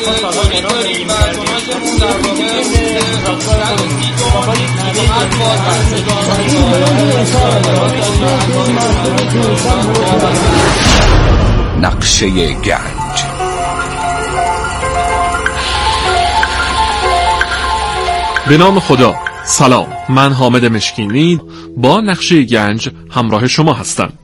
نقشه گنج. به نام خدا. سلام، من حامد مشکینی با نقشه گنج همراه شما هستم.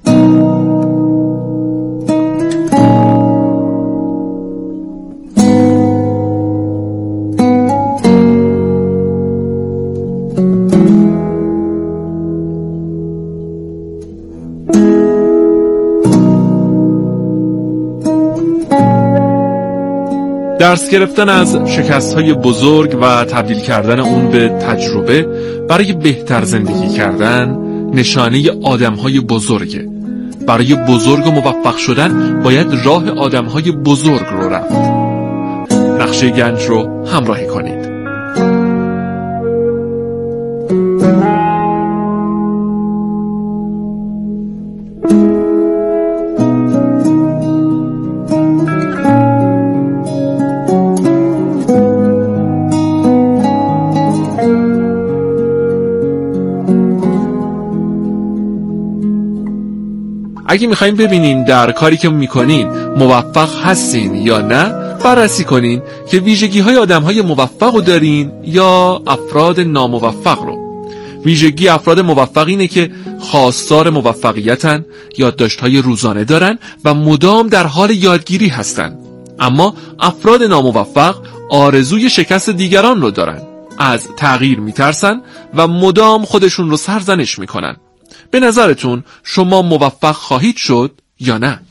درس گرفتن از شکست‌های بزرگ و تبدیل کردن اون به تجربه برای بهتر زندگی کردن نشانه آدم‌های بزرگه. برای بزرگ و موفق شدن باید راه آدم‌های بزرگ رو رفت. نقشه گنج رو همراهی کنید. اگه میخواین ببینین در کاری که میکنین موفق هستین یا نه، بررسی کنین که ویژگی های آدم های موفق رو دارین یا افراد ناموفق رو. ویژگی افراد موفق اینه که خواستار موفقیتن، یادداشت‌های روزانه دارن و مدام در حال یادگیری هستن. اما افراد ناموفق آرزوی شکست دیگران رو دارن، از تغییر میترسن و مدام خودشون رو سرزنش میکنن. به نظرتون شما موفق خواهید شد یا نه؟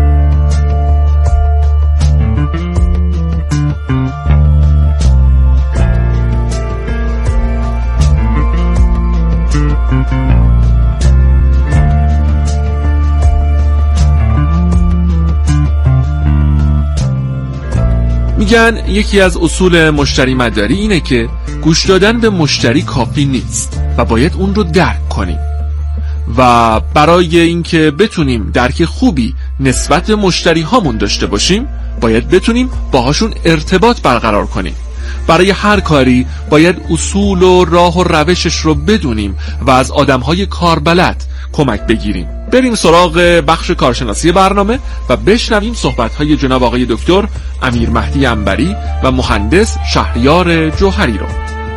میگن یکی از اصول مشتری مداری اینه که گوش دادن به مشتری کافی نیست و باید اون رو درک کنیم. و برای اینکه بتونیم درک خوبی نسبت به مشتری هامون داشته باشیم، باید بتونیم باهاشون ارتباط برقرار کنیم. برای هر کاری باید اصول و راه و روشش رو بدونیم و از آدمهای کاربلد کمک بگیریم. بریم سراغ بخش کارشناسی برنامه و بشنویم صحبت‌های جناب آقای دکتر امیر مهدی انبری و مهندس شهریار جوهری رو.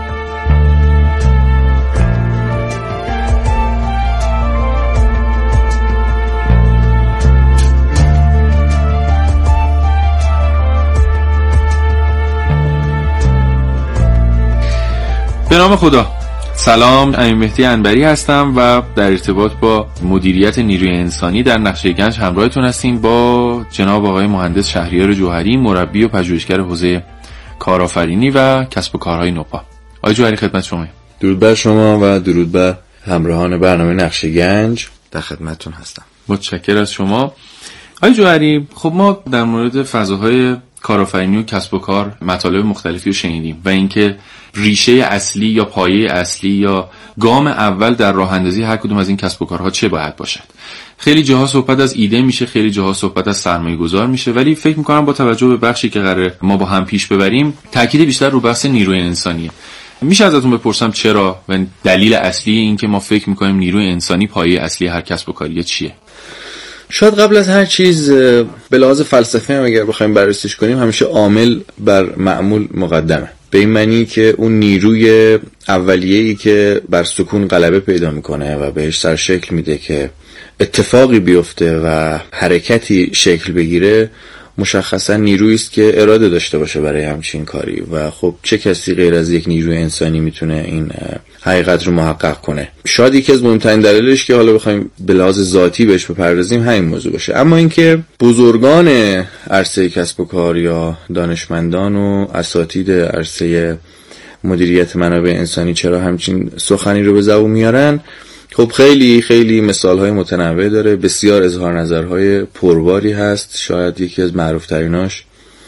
به نام خدا. سلام، امیر مهدی انبری هستم و در ارتباط با مدیریت نیروی انسانی در نقشه گنج همراهتون هستیم با جناب آقای مهندس شهریار جوهری، مربی و پژوهشگر حوزه کارآفرینی و کسب و کارهای نوپا. آقای جوهری خدمت شما. درود بر شما و درود بر همراهان برنامه نقشه گنج، در خدمتتون هستم. متشکرم از شما. آقای جوهری، خب ما در مورد فضاهای کارآفرینی و کسب و کار مطالب مختلفی رو شنیدیم و اینکه ریشه اصلی یا پایه اصلی یا گام اول در راه اندازی هر کدوم از این کسب و کارها چه باید باشد. خیلی جاها صحبت از ایده میشه، خیلی جاها صحبت از سرمایه گذار میشه، ولی فکر میکنم با توجه به بخشی که قراره ما با هم پیش ببریم تاکید بیشتر رو بحث نیروی انسانیه. میشه ازتون بپرسم چرا و دلیل اصلی این که ما فکر میکنیم نیروی انسانی پایه اصلی هر کسب و کاری چیه؟ شاید قبل از هر چیز به لحاظ فلسفی هم اگر بخوایم بررسیش کنیم، همیشه عامل بر معمول مقدمه. به این معنی که اون نیروی اولیه‌ای که بر سکون غلبه پیدا میکنه و بهش سر شکل میده که اتفاقی بیفته و حرکتی شکل بگیره، مشخصا نیرویی است که اراده داشته باشه برای همچین کاری و خب چه کسی غیر از یک نیروی انسانی میتونه این حقیقت رو محقق کنه. شاید یکی از مهمترین دلایلش که حالا بخوایم به لحاظ ذاتی بهش بپردازیم همین موضوع باشه. اما اینکه بزرگان عرصه کسب و کار یا دانشمندان و اساتید عرصه مدیریت منابع انسانی چرا همچین سخنی رو به زبون میارن، خب خیلی خیلی مثال‌های متنوع داره، بسیار اظهار نظرهای پرباری هست. شاید یکی از معروف‌تریناش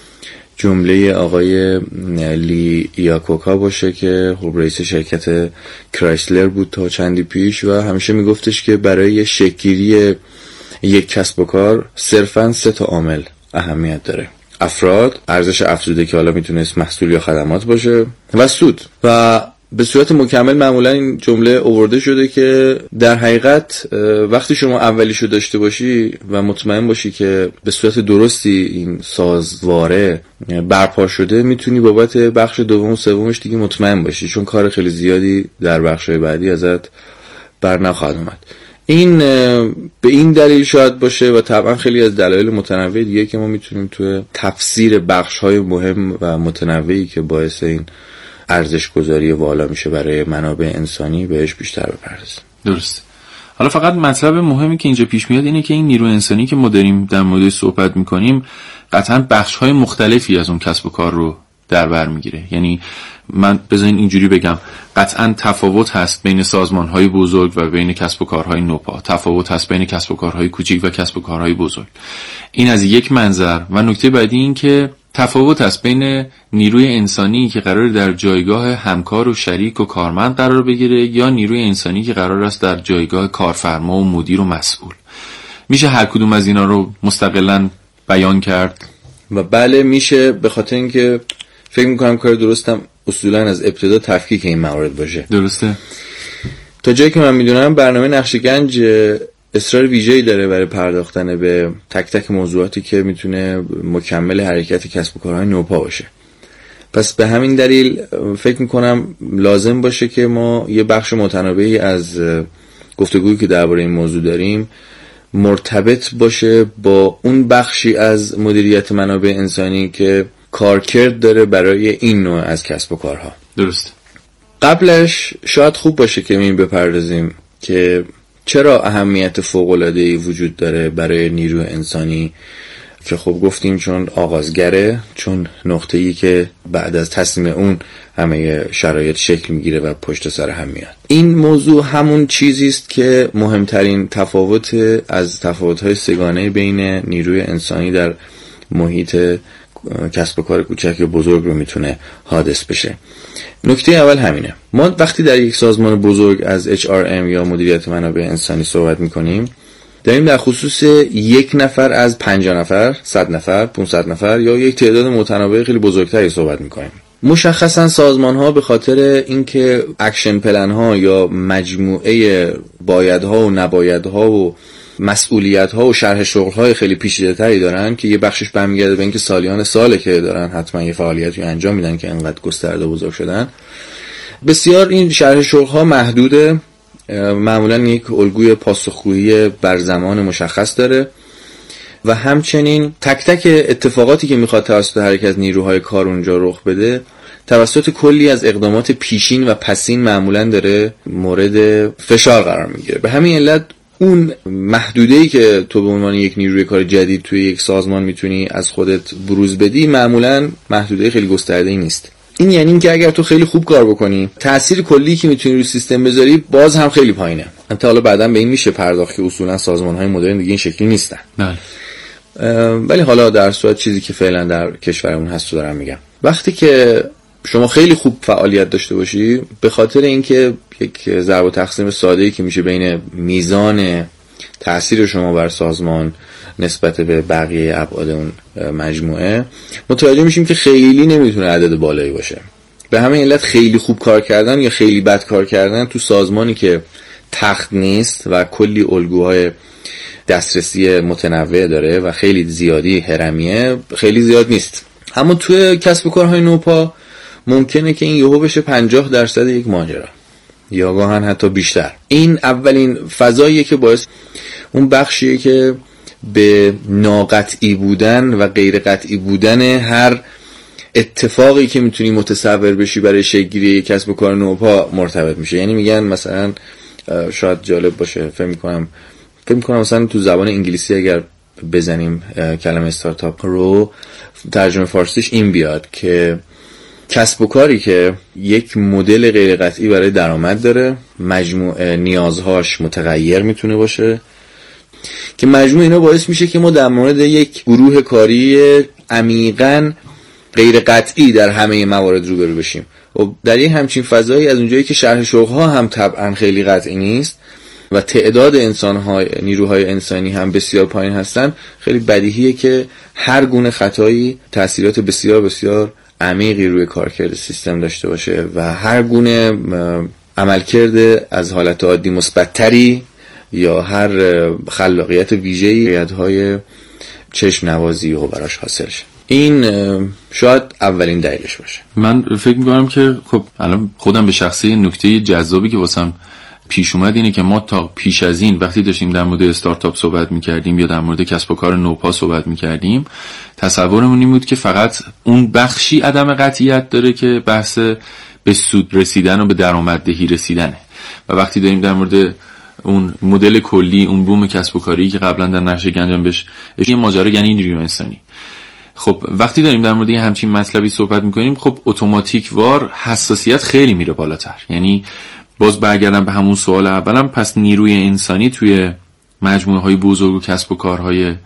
جمله آقای لی ایاکوکا باشه که خب رئیس شرکت کرایسلر بود تا چندی پیش و همیشه میگفتش که برای شکل‌گیری یک کسب و کار صرفاً 3 عامل اهمیت داره. افراد، ارزش افزوده که حالا میتونست محصول یا خدمات باشه و سود. و به صورت مکمل معمولا این جمله آورده شده که در حقیقت وقتی شما اولیشو داشته باشی و مطمئن باشی که به صورت درستی این سازواره برپا شده، میتونی بابت بخش دوم و سومش دیگه مطمئن باشی، چون کار خیلی زیادی در بخش‌های بعدی ازت بر نخواهد اومد. این به این دلیل شاید باشه و طبعا خیلی از دلایل متنوع دیگه که ما میتونیم توی تفسیر بخش‌های مهم و متنوعی که باعث این ارزش گذاری والا میشه برای منابع انسانی بهش بیشتر بپردازیم. درست. حالا فقط مطلب مهمی که اینجا پیش میاد اینه که این نیرو انسانی که ما داریم در موردش صحبت میکنیم قطعا بخش‌های مختلفی از اون کسب و کار رو در بر میگیره. یعنی من بذارین اینجوری بگم، قطعا تفاوت هست بین سازمان‌های بزرگ و بین کسب و کارهای نوپا، تفاوت هست بین کسب و کارهای کوچیک و کسب و کارهای بزرگ. این از یک منظر. و نکته بعدی این که تفاوت است بین نیروی انسانی که قرار در جایگاه همکار و شریک و کارمند قرار بگیره یا نیروی انسانی که قرار است در جایگاه کارفرما و مدیر و مسئول. میشه هر کدوم از اینا رو مستقلاً بیان کرد؟ و بله میشه، به خاطر اینکه فکر میکنم کار درستم اصولاً از ابتدا تفکیک این موارد باشه. درسته. تا جایی که من میدونم برنامه نقشه‌گنج اصرار ویژه‌ای داره برای پرداختن به تک تک موضوعاتی که میتونه مکمل حرکت کسب و کارهای نوپا باشه. پس به همین دلیل فکر میکنم لازم باشه که ما یه بخش متنوعی از گفتگویی که درباره این موضوع داریم مرتبط باشه با اون بخشی از مدیریت منابع انسانی که کارکرد داره برای این نوع از کسب و کارها. درست. قبلش شاید خوب باشه که این بپردازیم که چرا اهمیت فوق‌العاده‌ای وجود داره برای نیروی انسانی، که خب گفتیم چون آغازگره، چون نقطه‌ای که بعد از تصمیم اون همه شرایط شکل میگیره و پشت سر هم میاد. این موضوع همون چیزی است که مهمترین تفاوت از تفاوت‌های سگانه بین نیروی انسانی در محیط کسب و کار کوچک یا بزرگ رو میتونه حادث بشه. نکته اول همینه. ما وقتی در یک سازمان بزرگ از HRM یا مدیریت منابع انسانی صحبت میکنیم، داریم در خصوص یک نفر از 50 نفر، 100 نفر، 500 نفر یا یک تعداد متنوع خیلی بزرگتری صحبت میکنیم. مشخصا سازمان ها به خاطر اینکه اکشن پلن ها یا مجموعه بایدها و نبایدها و مسئولیت ها و شرح شغل های خیلی پیچیده تری دارن که یه بخشش برمیگرده به اینکه سالیان ساله که دارن حتما یه فعالیتی انجام میدن که انقدر گسترده بزرگ شدن. بسیار این شرح شغل ها محدوده، معمولا یک الگوی پاسخگویی بر زمان مشخص داره و همچنین تک تک اتفاقاتی که میخواد توسط هر یک از نیروهای کار اونجا رخ بده توسط کلی از اقدامات پیشین و پسین معمولا داره مورد فشار قرار میگیره. به همین علت اون محدوده‌ای که تو به عنوان یک نیروی کار جدید توی یک سازمان میتونی از خودت بروز بدی معمولا محدوده خیلی گسترده‌ای نیست. این یعنی اینکه اگر تو خیلی خوب کار بکنی، تأثیر کلی که میتونی روی سیستم بذاری باز هم خیلی پایینه. البته حالا بعداً به این میشه پرداخت که اصولاً سازمان‌های مدرن دیگه این شکلی نیستن. بله. ولی حالا در صورت چیزی که فعلا در کشورمون هست رو دارم میگم. وقتی که شما خیلی خوب فعالیت داشته باشی، به خاطر اینکه یک ضرب و تقسیم ساده‌ای که میشه بین میزان تأثیر شما بر سازمان نسبت به بقیه ابعاد اون مجموعه، متوجه میشیم که خیلی نمیتونه عدد بالایی باشه. به همین علت خیلی خوب کار کردن یا خیلی بد کار کردن تو سازمانی که تخت نیست و کلی الگوهای دسترسی متنوع داره و خیلی زیادی هرمیه، خیلی زیاد نیست. اما توی کسب و کارهای نوپا ممکنه که این یهو بشه 50% یک ماجرا یا گاهن حتی بیشتر. این اولین فضاییه که باعث اون بخشیه که به ناقطعی بودن و غیر قطعی بودن هر اتفاقی که میتونی متصور بشی برای شکل‌گیری یک کسب و کار نوپا مرتبط میشه. یعنی میگن مثلا شاید جالب باشه، فکر میکنم مثلا تو زبان انگلیسی اگر بزنیم کلمه استارتاپ رو ترجمه فارسیش این بیاد که کسب و کاری که یک مدل غیر قطعی برای درآمد داره، مجموع نیازهاش متغیر میتونه باشه، که مجموع اینا باعث میشه که ما در مورد یک گروه کاری عمیقاً غیر قطعی در همه موارد روبرو بشیم. و در این همچین فضایی از اونجایی که شرح شغل‌ها هم طبعاً خیلی قطعی نیست، و تعداد انسان‌های نیروهای انسانی هم بسیار پایین هستن، خیلی بدیهیه که هر گونه خطایی تأثیرات بسیار بسیار عمیقی روی کارکرد سیستم داشته باشه و هر گونه عملکرد از حالت عادی مثبت‌تری یا هر خلاقیت ویژه‌ای یادهای چشم نوازی و براش حاصل شه. این شاید اولین دلیلش باشه. من فکر می‌کنم که خب الان خودم به شخصی نکته جذابی که واسم پیش اومد اینه که ما تا پیش از این وقتی داشتیم در مورد استارتاپ صحبت می‌کردیم یا در مورد کسب و کار نوپا صحبت می‌کردیم، تصورمون این بود که فقط اون بخشی عدم قطعیت داره که بحث به سود رسیدن و به درآمددهی رسیدنه و وقتی داریم در مورد اون مدل کلی، اون بوم کسب و کاری که قبلا در نقشه گنجان بهش یه ماجرا یعنی نیروی انسانی. خب وقتی داریم در مورد همچین مطلبی صحبت میکنیم، خب اتوماتیک وار حساسیت خیلی میره بالاتر. یعنی باز برگردم به همون سوال اولم، پس نیروی انسانی توی مجموعه های بزرگ و کسب و کارهای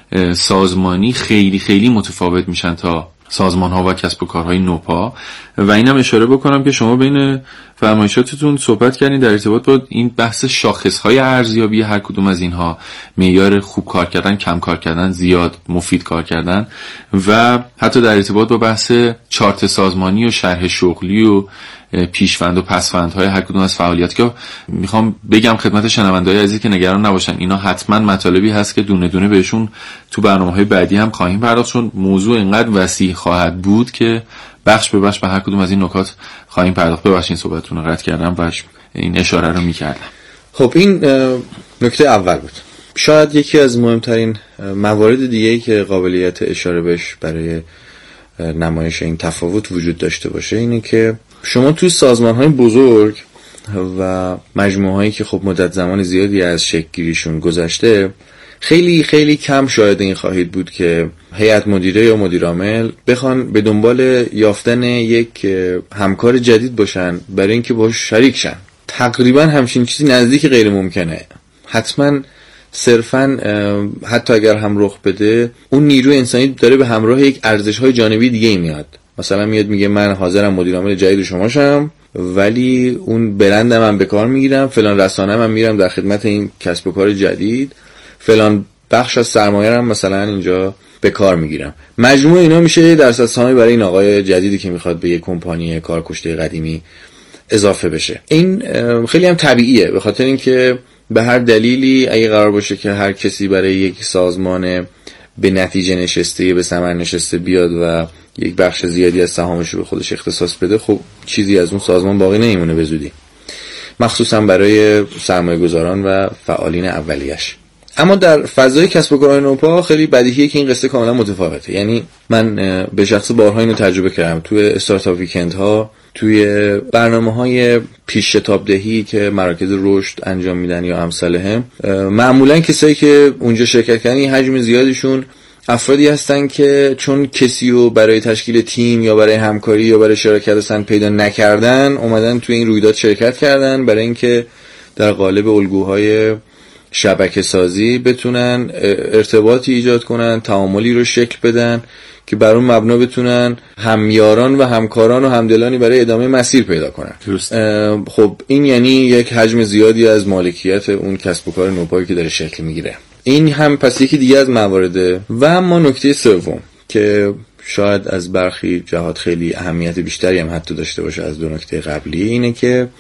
سازمانی خیلی خیلی متفاوت میشن تا سازمان ها و کسب و کارهای نوپا. و اینم اشاره بکنم که شما بین فرمایشاتتون صحبت کردین در ارتباط با این بحث شاخص های ارزیابی هر کدوم از اینها، معیار خوب کار کردن، کم کار کردن، زیاد مفید کار کردن، و حتی در ارتباط با بحث چارت سازمانی و شرح شغلی و پیشوند و پسوندهای هر کدوم از فعالیت که میخوام بگم خدمت شنونده‌های عزیز که نگران نباشن، اینا حتما مطالبی هست که دونه دونه بهشون تو برنامه‌های بعدی هم خواهیم پرداخت، چون موضوع اینقدر وسیع خواهد بود که بخش به بخش به هر کدوم از این نکات خواهیم پرداخت. ببخشید صحبتتون رو قطع کردم و این اشاره رو می‌کردم. خب این نکته اول بود. شاید یکی از مهمترین موارد دیگه‌ای که قابلیت اشاره بهش برای نمایش این تفاوت وجود داشته باشه اینه که شما توی سازمان‌های بزرگ و مجموعه‌هایی که خب مدت زمان زیادی از شکل‌گیریشون گذشته، خیلی خیلی کم شاید این خواهید بود که هیئت مدیره یا مدیر عامل بخوان به دنبال یافتن یک همکار جدید باشن برای اینکه باهاش شریک شن. تقریبا همچین چیزی نزدیک غیر ممکنه. حتما صرفاً حتی اگر هم رخ بده، اون نیروی انسانی داره به همراه یک ارزش‌های جانبی دیگه میاد. مثلا میاد میگه من حاضرم مدیر عامل جدید شما شم، ولی اون برندم هم به کار میگیرم، فلان رسانه‌ام هم میرم در خدمت این کسب و کار جدید، فلان بخش از سرمایه هم مثلا اینجا به کار میگیرم. مجموع اینا میشه درصد سهامی برای این آقای جدیدی که میخواد به یک کمپانی کارکشته قدیمی اضافه بشه. این خیلی هم طبیعیه، به خاطر اینکه به هر دلیلی اگه قرار باشه که هر کسی برای یک سازمان به نتیجه نشسته، به ثمر نشسته بیاد و یک بخش زیادی از سهامش رو به خودش اختصاص بده، خب چیزی از اون سازمان باقی نمیمونه به زودی، مخصوصا برای سرمایه‌گذاران و فعالین اولیه‌اش. اما در فضای کسب و کارهای نوپا خیلی بدیهیه که این قصه کاملا متفاوته. یعنی من به شخص بارها اینو تجربه کردم توی استارتاپ ویکندها، توی برنامه‌های پیش شتابدهی که مراکز رشد انجام میدن یا امثالهم. معمولا کسایی که اونجا شرکت کردن حجم زیادشون افرادی هستن که چون کسی رو برای تشکیل تیم یا برای همکاری یا برای شراکت اصلا پیدا نکردن، اومدن توی این رویداد شرکت کردن برای اینکه در قالب الگوهای شبکه سازی بتونن ارتباطی ایجاد کنن، تعاملی رو شکل بدن که بر اون مبنا بتونن همیاران و همکاران و همدلانی برای ادامه مسیر پیدا کنن. خب این یعنی یک حجم زیادی از مالکیت اون کسب و کار نوپایی که داره شکل میگیره. این هم پس یکی دیگه از موارده. و اما نکته سوم که شاید از برخی جهات خیلی اهمیت بیشتری هم حتی داشته باشه از دو نکته قبلی، اینه که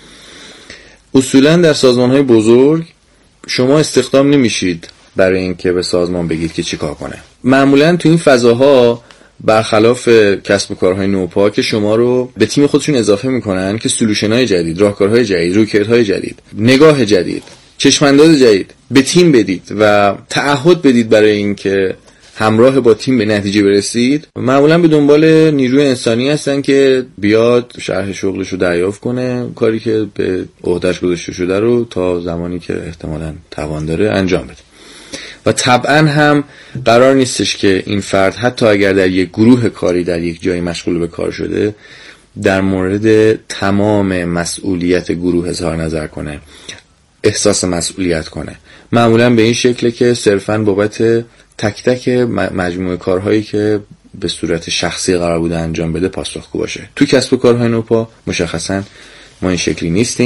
اصولا در سازمان‌های بزرگ شما استخدام نمیشید برای اینکه به سازمان بگید که چی کار کنه. معمولا تو این فضاها برخلاف کسب و کارهای نوپا که شما رو به تیم خودشون اضافه میکنن که سولوشن‌های جدید، راهکارهای جدید، رویکردهای جدید، نگاه جدید، چشم‌انداز جدید به تیم بدید و تعهد بدید برای اینکه همراه با تیم به نتیجه برسید، معمولا به دنبال نیروی انسانی هستن که بیاد شرح شغلش رو دریافت کنه، کاری که به عهده‌اش گذاشته شده رو تا زمانی که احتمالاً توان داره انجام بده. و طبعا هم قرار نیستش که این فرد حتی اگر در یک گروه کاری در یک جایی مشغول به کار شده در مورد تمام مسئولیت گروه اظهار نظر کنه، احساس مسئولیت کنه. معمولا به این شکله که صرفاً بابت تک تک مجموعه کارهایی که به صورت شخصی قرار بوده انجام بده پاسخگو باشه. تو کسب و کارهای نوپا مشخصاً ما این شکلی نیستیم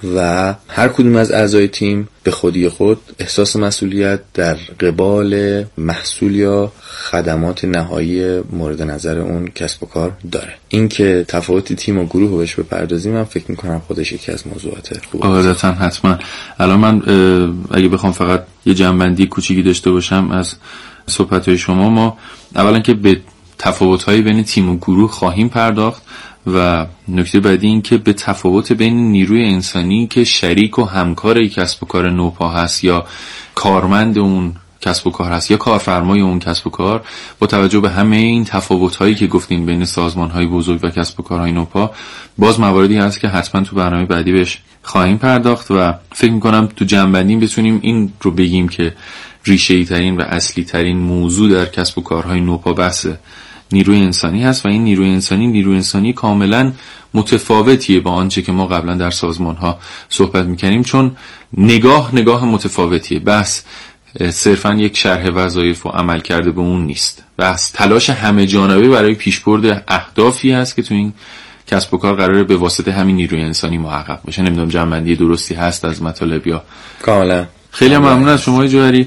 و هر کدوم از اعضای تیم به خودی خود احساس مسئولیت در قبال محصول یا خدمات نهایی مورد نظر اون کسب و کار داره. این که تفاوت تیم و گروه بهش بپردازیم من فکر میکنم خودش یکی از موضوعات خوبه. عادتا حتما. الان من اگه بخوام فقط یه جنبندی کوچیکی داشته باشم از صحبت‌های شما، ما اولا که به تفاوت‌های بین تیم و گروه خواهیم پرداخت و نکته بعدی این که به تفاوت بین نیروی انسانی که شریک و همکار کسب و کار نوپا هست یا کارمند اون کسب و کار هست یا کارفرمای اون کسب و کار، با توجه به همه این تفاوت‌هایی که گفتیم بین سازمان‌های بزرگ و کسب و کارهای نوپا، باز مواردی هست که حتما تو برنامه بعدی بهش خواهیم پرداخت و فکر می‌کنم تو جنبندی بتونیم این رو بگیم که ریشه‌ای ترین و اصلی ترین موضوع در کسب و کارهای نوپا بحث نیروی انسانی هست و این نیروی انسانی کاملا متفاوتیه با آنچه که ما قبلا در سازمان‌ها صحبت می‌کردیم، چون نگاه متفاوتیه. بحث صرفا یک شرح وظایف و عمل کرده به اون نیست، بحث تلاش همه جانبه برای پیشبرد اهدافی هست که تو این کسب و کار قراره به واسطه همین نیروی انسانی محقق بشه. نمیدونم جنبندی درستی هست از مطالب یا کاملا. خیلی ممنون از شما جوهری.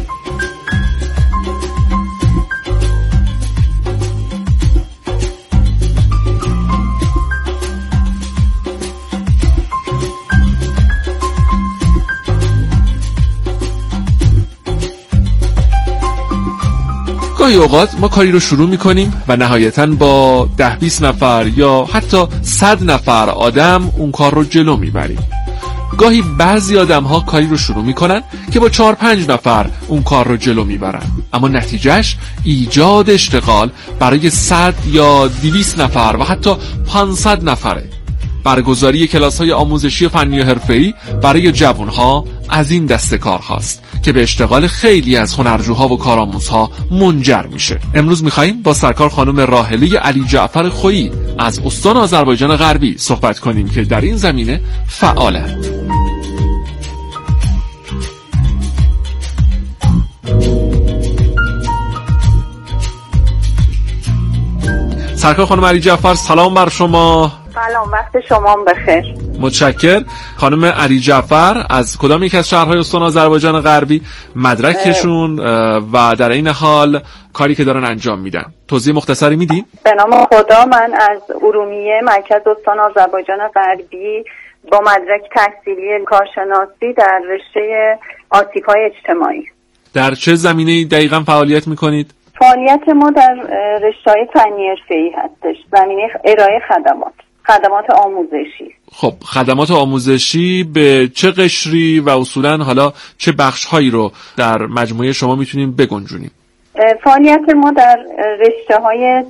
گاهی اوقات ما کاری رو شروع میکنیم و نهایتاً با 10-20 نفر یا حتی 100 نفر آدم اون کار رو جلو میبریم. گاهی بعضی آدم ها کاری رو شروع میکنن که با 4-5 نفر اون کار رو جلو میبرن، اما نتیجهش ایجاد اشتغال برای 100 یا 200 نفر و حتی 500 نفره. برگزاری کلاس‌های آموزشی فنی و حرفه‌ای برای جوان‌ها از این دسته کار هاست که به اشتغال خیلی از هنرجوها و کارآموزها منجر میشه. امروز می‌خوایم با سرکار خانم راحله علی جعفر خویی از استان آذربایجان غربی صحبت کنیم که در این زمینه فعالند. سرکار خانم علی جعفر، سلام بر شما. سلام، وقت شما بخیر. متشکر. خانم علی جعفر از کدام یک از شهرهای استان آذربایجان غربی؟ مدرکشون و در این حال کاری که دارن انجام میدن توضیح مختصری میدین؟ به نام خدا، من از ارومیه مرکز استان آذربایجان غربی با مدرک تحصیلی کارشناسی در رشته آسیب‌های اجتماعی. در چه زمینه‌ای دقیقاً فعالیت میکنید؟ فعالیت ما در رشته‌های فنی حرفه‌ای هستش، زمینه ارائه خدمات آموزشی. خب خدمات آموزشی به چه قشری و اصولاً حالا چه بخش‌هایی رو در مجموعه شما میتونیم بگنجونیم؟ فعالیت ما در رشته‌های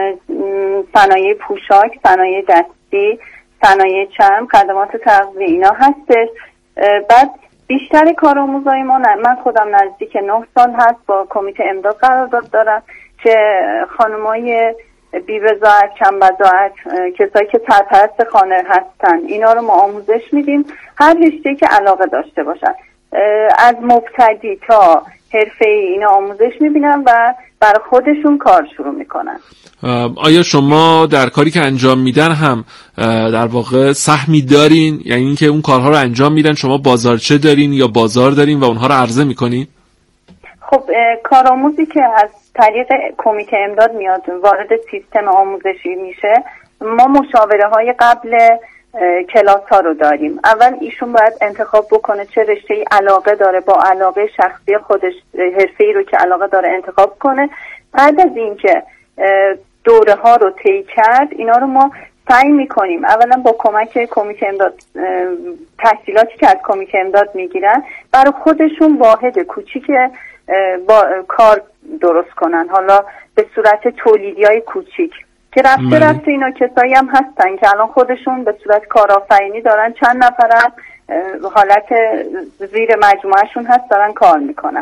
صنایع پوشاک، صنایع دستی، صنایع چرم، خدمات تغذیه اینا هستش. بعد بیشتر کارآموزای ما، من خودم نزدیک 9 سال هست با کمیته امداد قرارداد دارم که خانمای بی وضاحت، کم وضاحت، کسایی که سرپرست خانه هستن، اینا رو ما آموزش میدیم، هر رشته‌ای که علاقه داشته باشن، از مبتدی تا حرفه‌ای اینا آموزش میبینن و برای خودشون کار شروع میکنن. آیا شما در کاری که انجام میدن هم در واقع سهمی دارین؟ یعنی اینکه اون کارها رو انجام میدن شما بازارچه دارین یا بازار دارین و اونها رو عرضه میکنین؟ خب کارآموزی که از طریق کمیته امداد میاد وارد سیستم آموزشی میشه، ما مشاوره های قبل کلاس ها رو داریم. اول ایشون باید انتخاب بکنه چه رشته‌ای علاقه داره، با علاقه شخصی خودش حرفه‌ای رو که علاقه داره انتخاب کنه. بعد از اینکه دوره ها رو طی کرد، اینا رو ما سعی میکنیم اولا با کمک کمیته امداد، تحصیلاتی که از کمیته امداد میگیرن، برای خودشون واحد کوچیک با کار درست کنن، حالا به صورت تولیدیای کوچیک که رفته اینا کسایی هم هستن که الان خودشون به صورت کارآفرینی دارن، چند نفرن حالت زیر مجموعهشون هست دارن کار میکنن.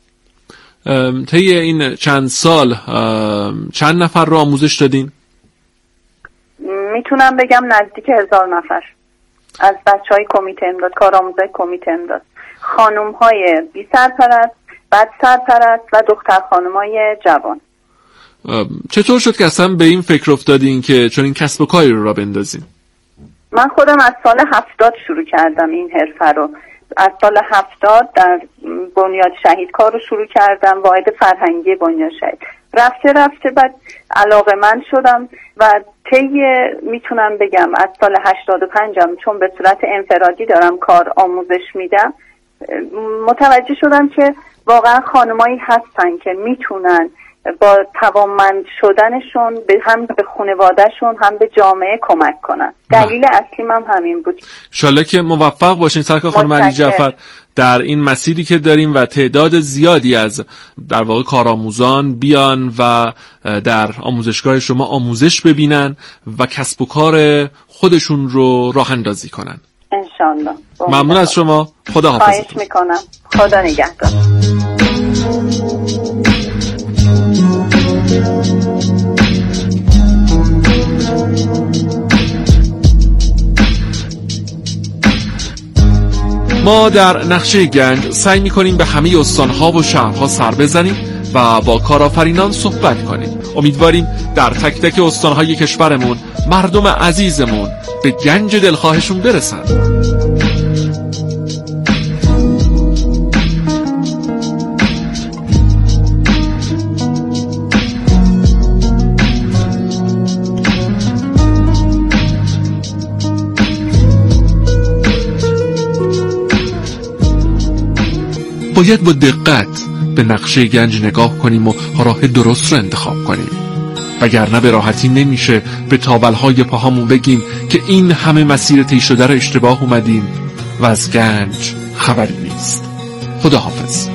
طی این چند سال چند نفر رو آموزش دادین؟ میتونم بگم نزدیک 1000 نفر از بچهای کمیته امداد، کارآموزای کمیته امداد، خانم‌های بی سرپرست، بعد سرپرست و دختر خانم‌های جوان. چطور شد که اصلا به این فکر افتادین که چون این کسب و کاری رو را بندازین؟ من خودم از سال 70 شروع کردم این حرفه رو. از سال 70 در بنیاد شهیدکار رو شروع کردم، واحد فرهنگی بنیاد شهید. رفته بعد علاقه‌مند شدم و میتونم بگم از سال 85 چون به صورت انفرادی دارم کار آموزش میدم، متوجه شدم که واقعا خانمایی هستن که میتونن با توانمند شدنشون هم به خانوادهشون هم به جامعه کمک کنن. دلیل اصلی من همین بود. انشالله که موفق باشین سرکار خانم علی جعفر در این مسیری که داریم و تعداد زیادی از در واقع کارآموزان بیان و در آموزشگاه شما آموزش ببینن و کسب و کار خودشون رو راه اندازی کنن. انشالله. ممنون از شما. خدا حافظتون. خواهش میکنم. خدا نگهدار. ما در نقشه گنج سعی می‌کنیم به همه استان‌ها و شهرها سر بزنیم و با کارآفرینان صحبت کنیم. امیدواریم در تک تک استان‌های کشورمون مردم عزیزمون به گنج دلخواهشون برسن. باید با دقت به نقشه گنج نگاه کنیم و راه درست رو انتخاب کنیم، وگرنه به راحتی نمیشه به تاولهای پاهامون بگیم که این همه مسیر طی شده رو اشتباه اومدیم و از گنج خبری نیست. خدا حافظ.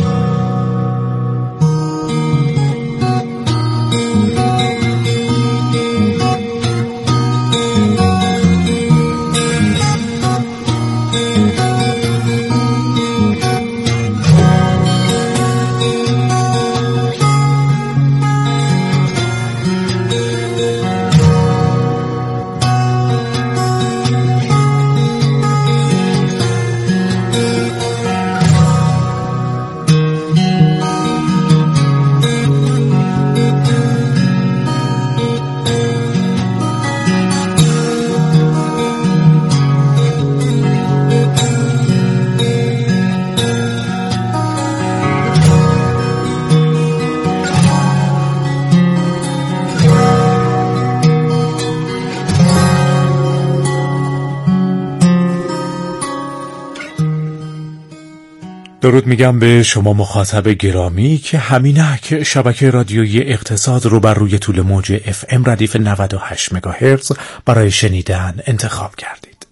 درود میگم به شما مخاطب گرامی که همینک شبکه رادیویی اقتصاد رو بر روی طول موج FM ردیف 98 مگاهرتز برای شنیدن انتخاب کردید.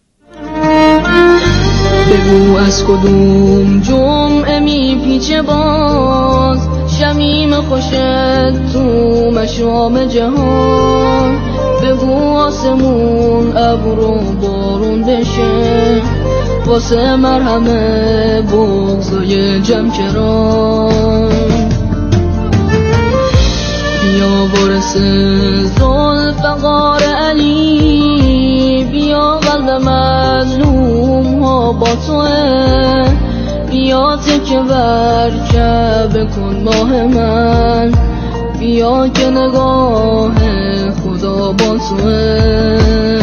بگو از کدوم جمعه میپیچه باز شمیم خوشت تو مشام جهان، بگو آسمون ابر و بارون بشه واسه مرهمه بغضای جمکران، بیا وارث ذوالفقار علی، بیا قلب مظلوم ها با توه، بیا تکه بر کعبه کن ماه من، بیا که نگاه خدا با توه.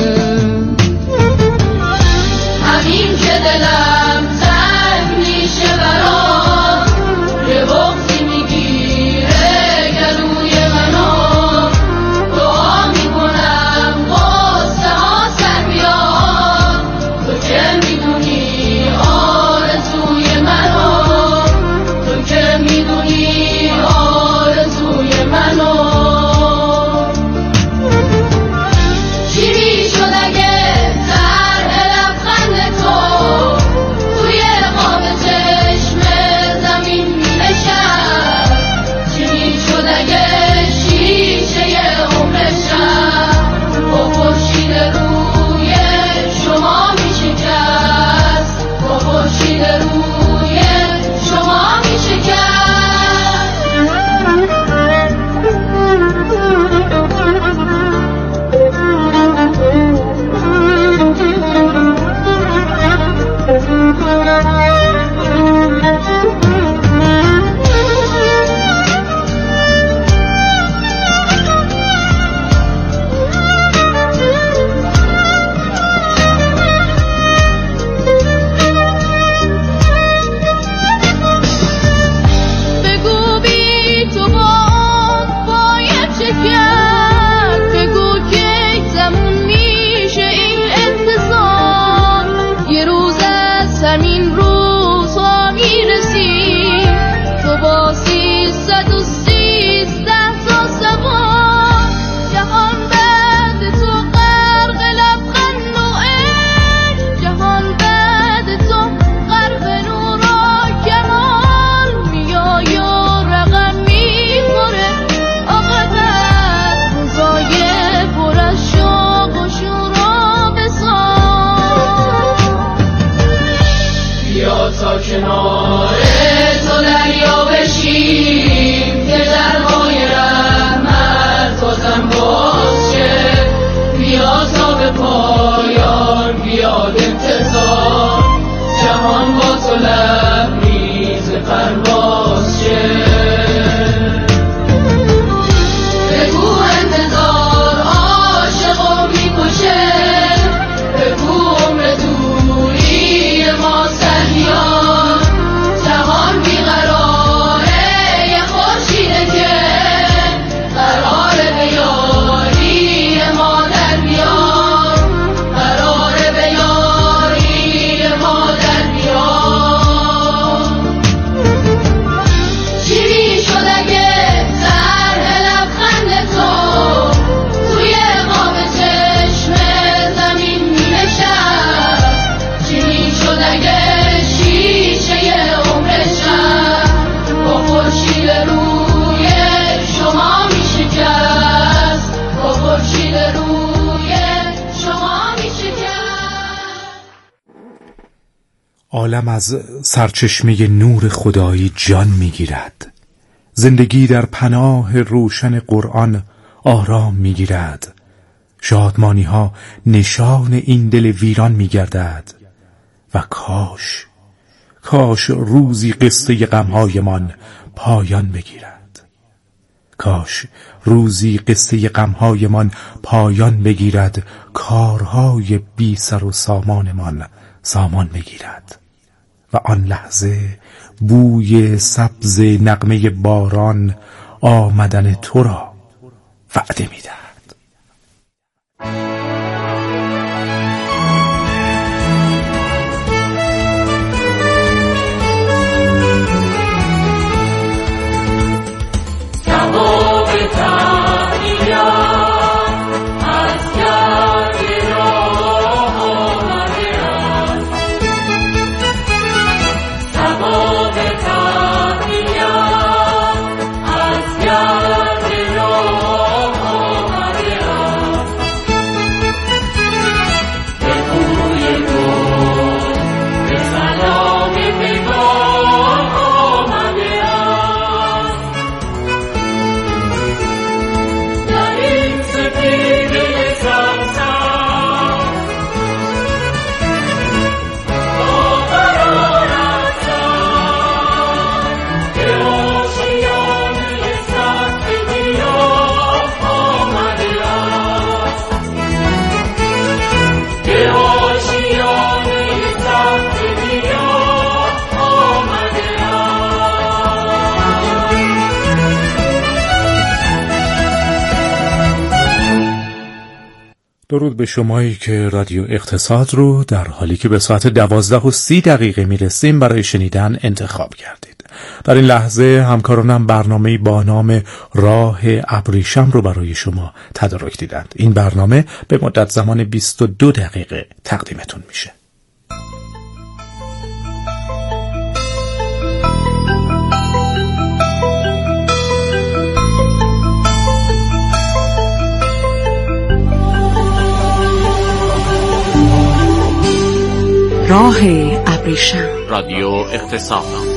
همین که دلم تنگ میشه برام، یه وقتی میگیره گلوی منو، دعا میکنم قصه ها سر بیاد، تو که میدونی آرزوی منو، تو که میدونی آرزوی منو. عالم از سرچشمه نور خدایی جان میگیرد. زندگی در پناه روشن قرآن آرام میگیرد. شادمانی ها نشان این دل ویران میگردد. و کاش روزی قصه غمهایمان پایان بگیرد. کاش روزی قصه غمهایمان پایان بگیرد، کارهای بی سر و سامانمان سامان بگیرد و آن لحظه بوی سبز نغمه باران آمدن تو را وعده می‌دهد. درود به شمایی که رادیو اقتصاد رو در حالی که به ساعت 12:30 میرسیم برای شنیدن انتخاب کردید. در این لحظه همکارانم برنامه‌ای با نام راه ابریشم رو برای شما تدارک دیدند. این برنامه به مدت زمان 22 دقیقه تقدیمتون میشه. راه ابریشم، رادیو اقتصاد.